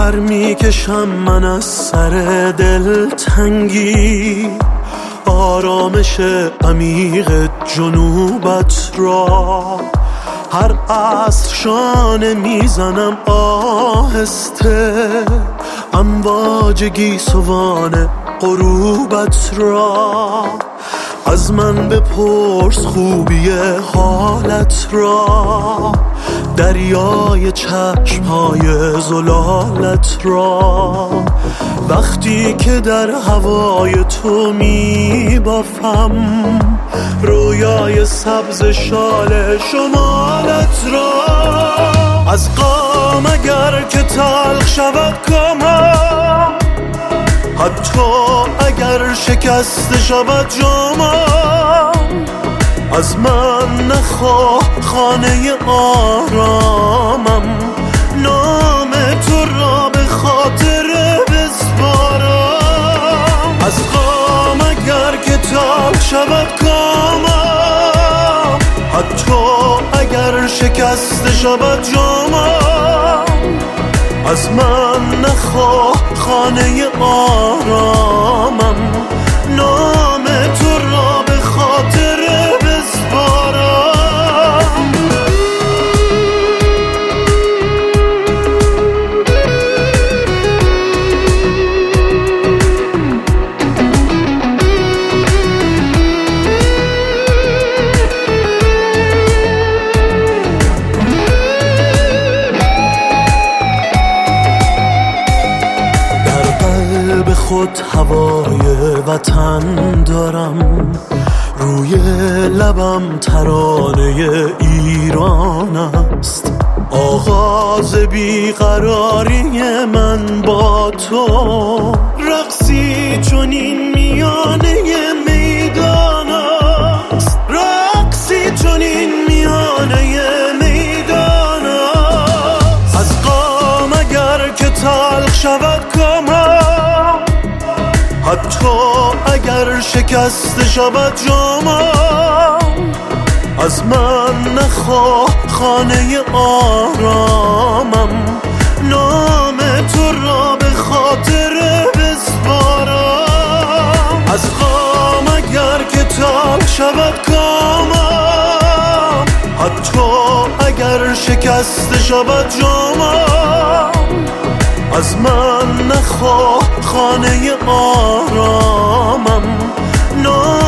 پر میکشم من از سر دلتنگی، آرامش عمیق جنوبت را. هر عصر شانه میزنم آهسته، امواج گیسوان غروبت را. از من بپرس خوبی حالت را، دریای چشمهای زلالت را. وقتی که در هوای تو میبافم رویای سبز شال شمالت را. از غم اگر که تلخ شود کامم، حتی اگر شکسته شود جامم، از من نخواه خانه آرامم، نام تو را به خاطر بسپارم. از غم اگر که تلخ شود کامم، حتی اگر شکسته شود جامم، از من نخواه خانه آرامم، نام تو را به خاطر بسپارم. خود هوای وطن دارم، روی لبم ترانه ایران است. آغاز بیقراری من با تو، رقصی چنین میانه میدان است، رقصی چنین میانه میدان است. از غم اگر که تلخ شود کامم، حتی اگر شکسته شود جامم، از من نخواه خانه آرامم، نام تو را به خاطر بسپارم. از غم اگر که تلخ شود کامم، حتی اگر شکسته شود جامم، از من نخواه خانه آرامم،